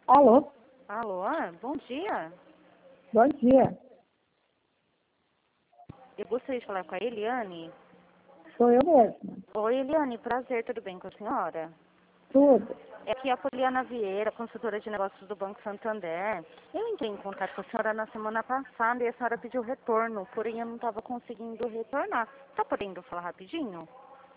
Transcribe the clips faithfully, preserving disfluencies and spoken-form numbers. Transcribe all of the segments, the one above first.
Alô? Alô, bom dia. Bom dia. Eu gostaria de falar com a Eliane. Sou eu mesma. Oi, Eliane, prazer, tudo bem com a senhora? Tudo. É aqui a Poliana Vieira, consultora de negócios do Banco Santander. Eu entrei em contato com a senhora na semana passada e a senhora pediu retorno, porém eu não estava conseguindo retornar. Tá podendo falar rapidinho?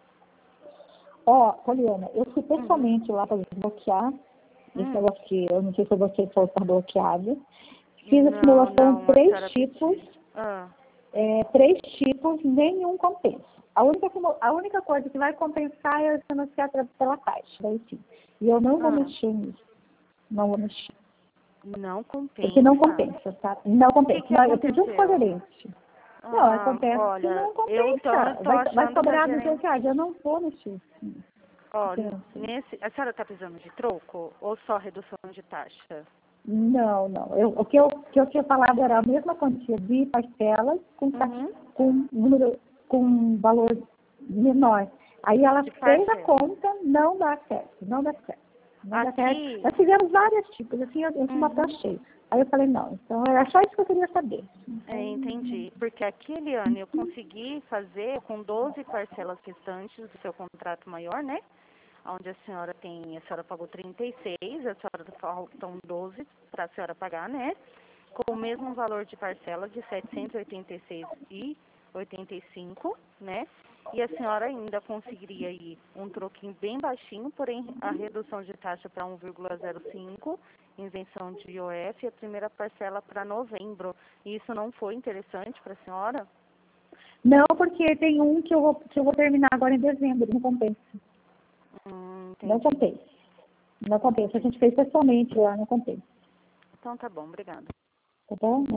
Ó, Poliana, eu fui Uhum. pessoalmente lá para desbloquear esse Hum. negócio que eu não sei se você for estar bloqueado. Fiz a Não, simulação não, a três senhora tipos, pediu. Ah, é, três tipos, nenhum compensa. A única, simu- a única coisa que vai compensar é se não ser pela caixa, daí sim. E eu não vou ah. mexer nisso. Não vou mexer. Não Porque não compensa? compensa, tá? Não O que compensa. que Não, eu pedi um aconteceu? gerente. Não, Ah, acontece que olha, não eu então compensa. estou Vai, vai achando que a cobrar gerente... duzentos reais. Eu não vou mexer. Ó, Pensa. nesse, a senhora está precisando de troco ou só redução de taxa? Não, não. Eu, o que eu, que eu tinha falado era a mesma quantia de parcelas com, ta- Uhum. com, número, com valor menor. Aí ela De fez a parcela. conta, não dá certo, não dá certo. Não dá certo. Aqui, Nós fizemos vários tipos, assim, eu, eu tinha uma uhum, cheia. Aí eu falei, não, então era só isso que eu queria saber. é, Então, entendi. Porque aqui, Eliane, eu consegui fazer com doze parcelas restantes do seu contrato maior, né? Onde a senhora tem, a senhora pagou trinta e seis, a senhora faltam doze para a senhora pagar, né? Com o mesmo valor de parcela de setecentos e oitenta e seis e oitenta e cinco, né? E a senhora ainda conseguiria aí um troquinho bem baixinho, porém a redução de taxa para um vírgula zero cinco, isenção de I O F e a primeira parcela para novembro. E isso não foi interessante para a senhora? não, porque tem um que eu, vou, que eu vou terminar agora em dezembro, não compensa. Hum, Não entendi, compensa. Não compensa. A entendi. gente fez pessoalmente lá, não compensa. Então tá bom, obrigada. Tá bom?